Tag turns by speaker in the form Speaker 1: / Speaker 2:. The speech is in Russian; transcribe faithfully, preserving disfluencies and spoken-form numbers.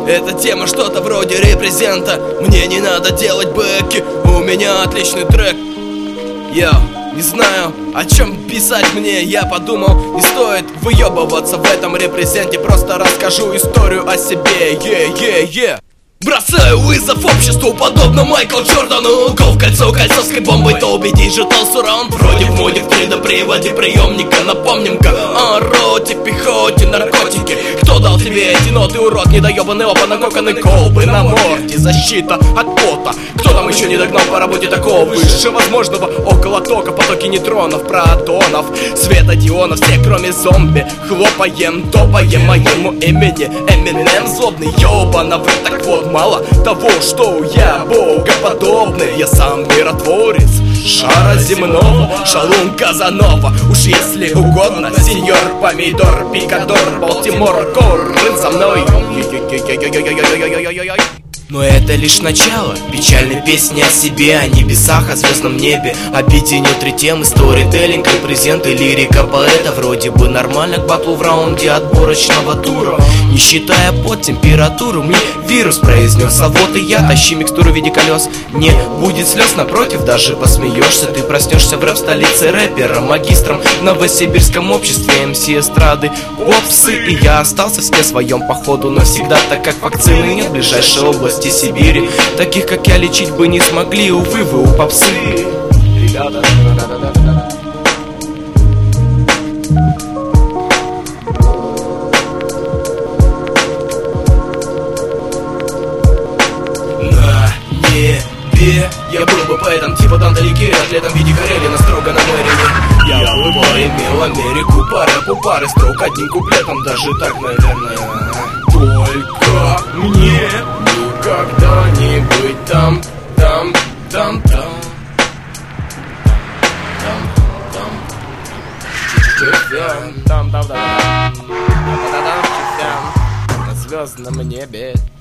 Speaker 1: Эта тема что-то вроде репрезента. Мне не надо делать бэки, у меня отличный трек. Я не знаю, о чем писать мне. Я подумал, не стоит выебываться в этом репрезенте. Просто расскажу историю о себе. Е-е-е. Бросаю вызов обществу, подобно Майклу Джордану. Гол в кольцо кольцовской бомбой, то убедись же, толсураунд. Вроде в моде в три дэ приводе приемника. Напомним-ка о роте, пехоте, наркотики. Кто дал тебе эти ноты, урод? Недоебанный опа, накоканы колбы на морде. Защита от пота. Кто там еще не догнал по работе такого выше возможного? Около тока, потоки нейтронов, протонов, светодионов. Все кроме зомби. Хлопаем, топаем моему имени. Эминем злобный, ёбанов. Так вот, мало того, что я богоподобный, я сам миротворец шара земного, шалун Казанова. Уж если угодно, сеньор помидор, пикадор, Балтимор, Коррын со мной. Но это лишь начало печальной песни о себе, о небесах, о звездном небе. Объединил три темы: сторителлинг, репрезент и лирика поэта. Вроде бы нормально к батлу в раунде отборочного тура. Не считая под температуру, мне вирус произнес. А вот и я, тащи микстуру в виде колес. Не будет слез, напротив, даже посмеешься. Ты проснешься в рэп-столице рэпером, магистром в новосибирском обществе эм си эстрады, попсы. И я остался в сне своем походу навсегда, так как вакцины нет в ближайшей области Сибири. Таких, как я, лечить бы не смогли, увы, вы у попсы. Ребята, на небе я был бы поэтом типа Данте Алигьери, атлетом в виде Карелина, строго на Мэрине. Я бы поимел Америку по рэпу, пары строк одним куплетом, даже так, наверное. Только мне никогда не быть там, там, там, там, там, там, там, там, там, там, там, на звездном небе.